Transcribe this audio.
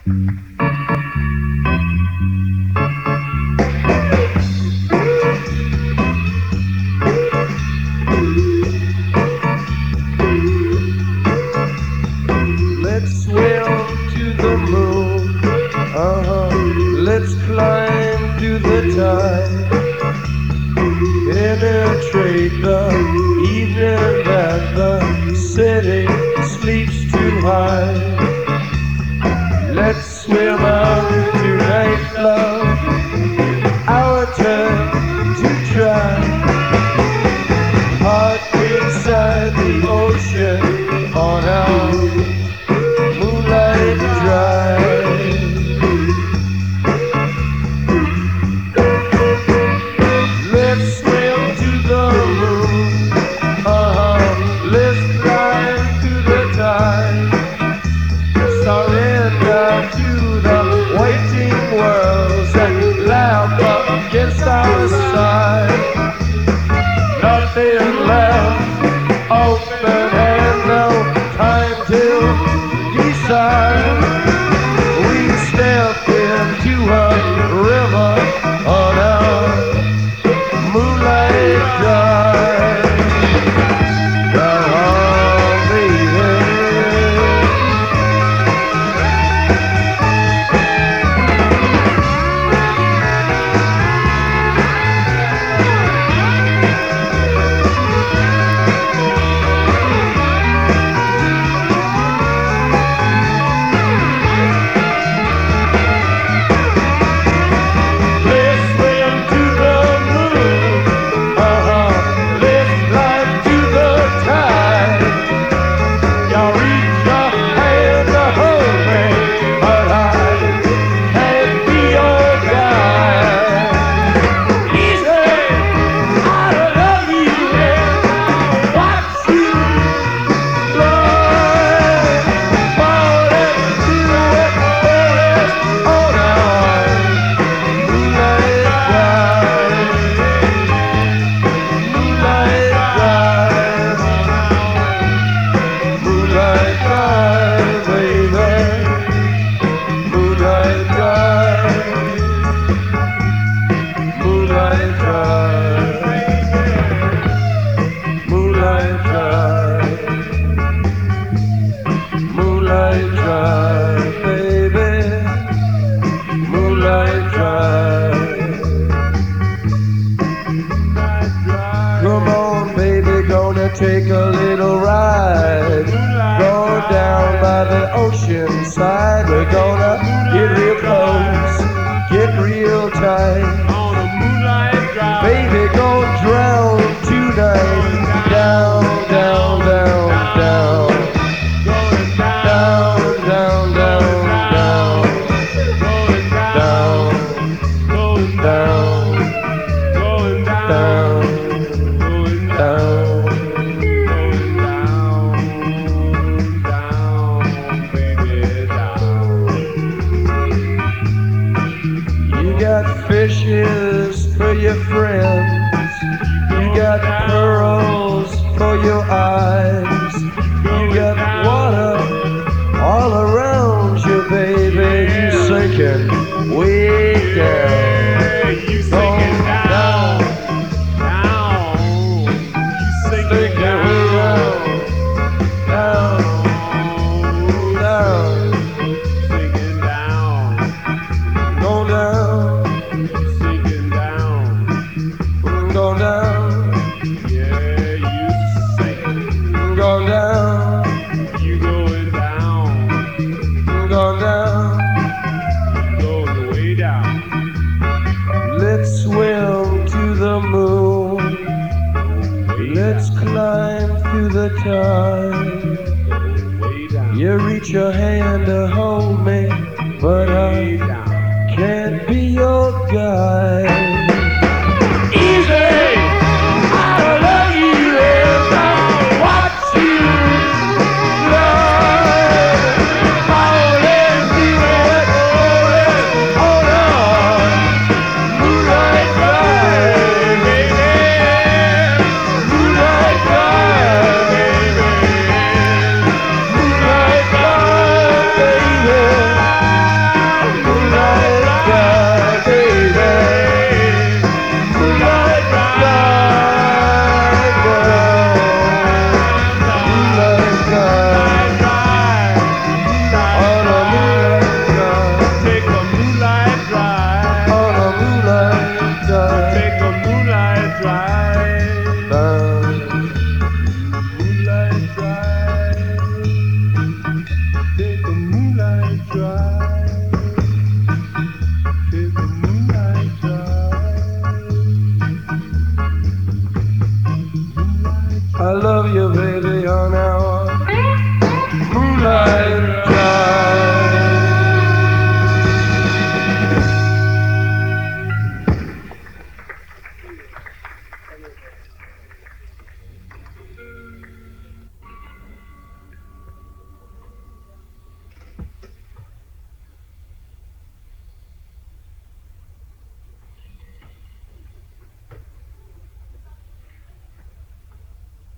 Let's swim to the moon. Let's climb to the tide. Penetrate the evening that the city sleeps too high. Let's swim out tonight, love. Our turn to try. Heart inside the ocean on our moonlight drive. Let's swim to the moon. Let's climb to the tide. Surrender to the waiting worlds and laugh up against our side. Nothing left, open hand, no time to decide. We step into a river on our moonlight drive. Oh, baby. Take a little ride, go down by the ocean side. We're gonna get real close, get real tight. On a moonlight drive, baby, go drown tonight. Down, down, down, down, down, down, down, down, down, down, down. Fishes for your friends, you got pearls for your eyes, you got water all around you, baby. You sinking way down, you sinking down, down, you sinking down, down, down, sinking down, go down. Go down, yeah, you sink. Go down, you going down. Go down, you going way down. Let's swim to the moon. Let's climb through the tide. Way down. You reach your hand to hold me, but I can't be your guide.